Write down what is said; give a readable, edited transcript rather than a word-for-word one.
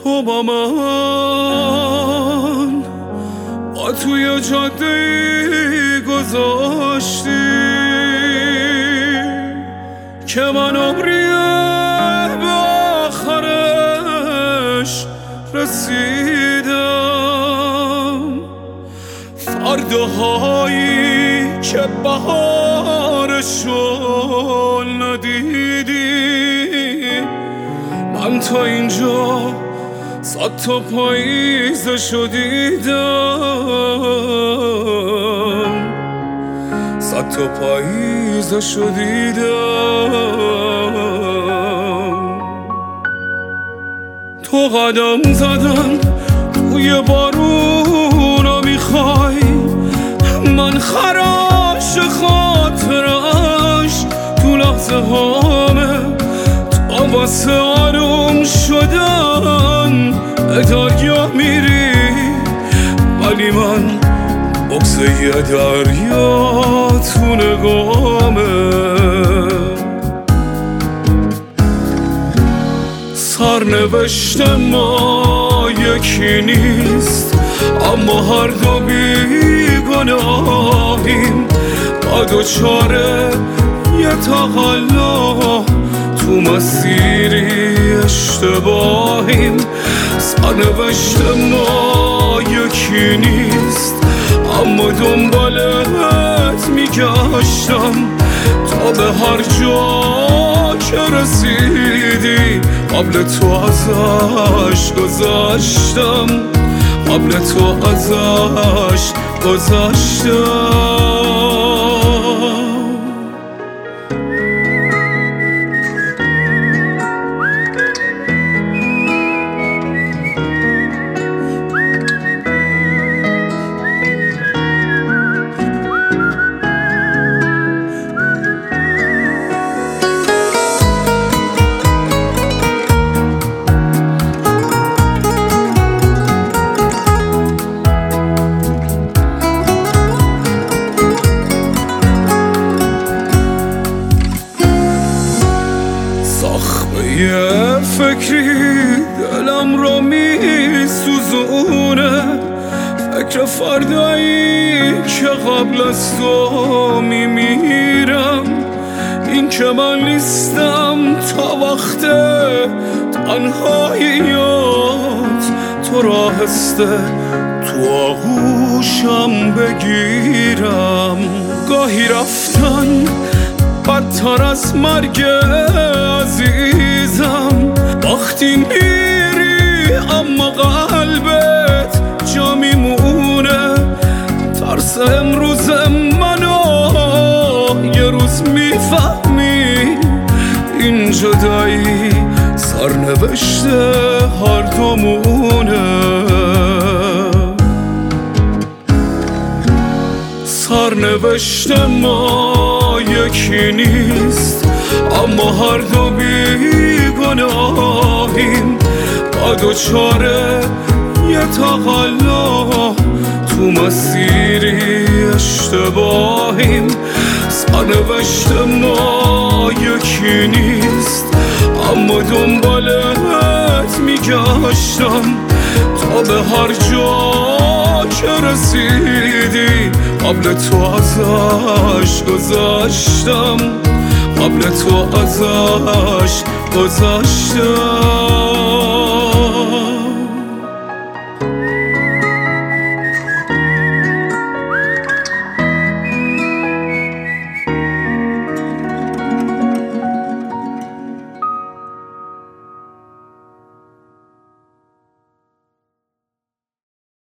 تو با من با توی جاده گذاشتی که من عمریه به آخرش رسیدم. فرداهایی که بهارشو ندیدی، من تا اینجا 100 تا پاییزشو دیدم، 100 تا پاییزشو دیدم. تو قدم زدن توی بارونا میخوای، من خراش خاطرش تو لحظه هامه تا واسه آروم شدن به دریا میری، ولی من بغض یه دریا تو نگامه. سرنوشت ما یکی نیست، اما هر دو بیگناهیم، با دوچاره یه تقلا تو مسیری اشتباهیم. سرنوشت ما یکی نیست، اما دنبالت میگشتم تا به هر جا که رسیدی قبل تو ازش گذشتم، قبل تو ازش گذشتم. یه فکری دلم رو میسوزونه، فکر فردایی که قبل از تو میمیرم. این که من نیستم تا وقت تنهاییات تو را هسته تو آغوشم بگیرم. گاهی رفتن بدتر از مرگ عزیزم، وقتی میری اما قلبت جا میمونه. ترس امروز منو یه روز میفهمی، این جدایی سرنوشت هر دومونه. سرنوشت ما یکی نیست، اما هر دو بیگناهیم، با دوچاره یه تقلا تو مسیری اشتباهیم. سرنوشت ما یکی نیست، اما دنبالت میگشتم تا به هر جا که رسیدی قبل تو ازش گذشتم، قبل تو ازش گذشتم.